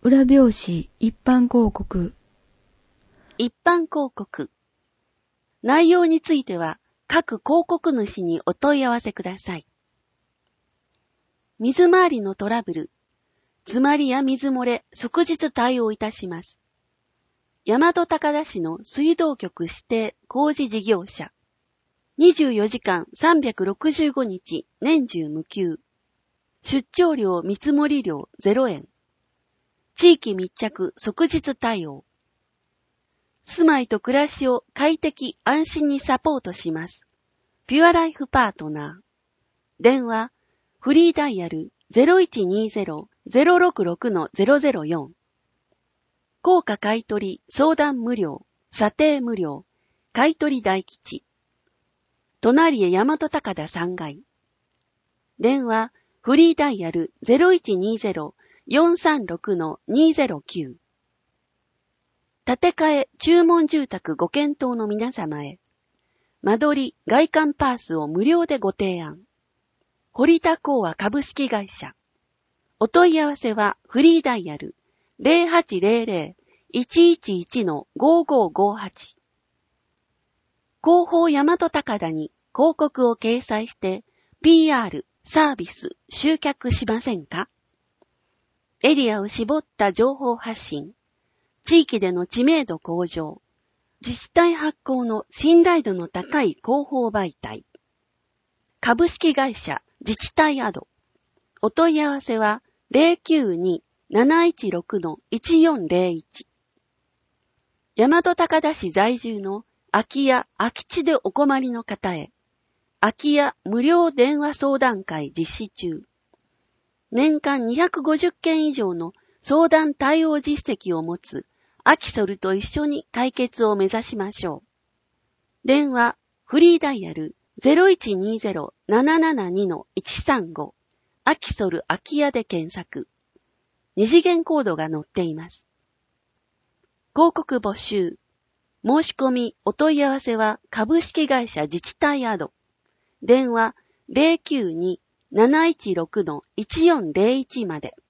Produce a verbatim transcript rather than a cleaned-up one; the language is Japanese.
裏表紙一般広告。 一般広告。内容については各広告主にお問い合わせください。水回りのトラブル、詰まりや水漏れ、即日対応いたします。大和高田市の水道局指定工事事業者。にじゅうよじかんさんびゃくろくじゅうごにち年中無休。出張料見積もり料ゼロえん。地域密着即日対応。住まいと暮らしを快適安心にサポートします。ピュアライフパートナー。電話、フリーダイヤル ゼロいちにゼロ ゼロろくろく ゼロゼロよん。高価買取相談無料、査定無料、買取大吉。隣へ大和高田さんがい。電話、フリーダイヤル ゼロいちにゼロ よんさんろく にゼロきゅう。建て替え注文住宅ご検討の皆様へ、間取り外観パースを無料でご提案。堀田興和株式会社。お問い合わせはフリーダイヤル ゼロはちゼロゼロ いちいちいち ごごごはち。広報大和高田に広告を掲載して ピーアール、サービス、集客しませんか？エリアを絞った情報発信、地域での知名度向上、自治体発行の信頼度の高い広報媒体。株式会社自治体アド。お問い合わせは ゼロきゅうに なないちろく いちよんゼロいち。大和高田市在住の空き家、空き地でお困りの方へ、空き家無料電話相談会実施中。年間にひゃくごじゅっけん以上の相談対応実績を持つアキソルと一緒に解決を目指しましょう。電話、フリーダイヤル ゼロいちにゼロ ななななに いちさんご。アキソル空き家で検索。二次元コードが載っています。広告募集。申し込み、お問い合わせは株式会社自治体アド。電話 ゼロきゅうに なないちろく いちよんゼロいち まで。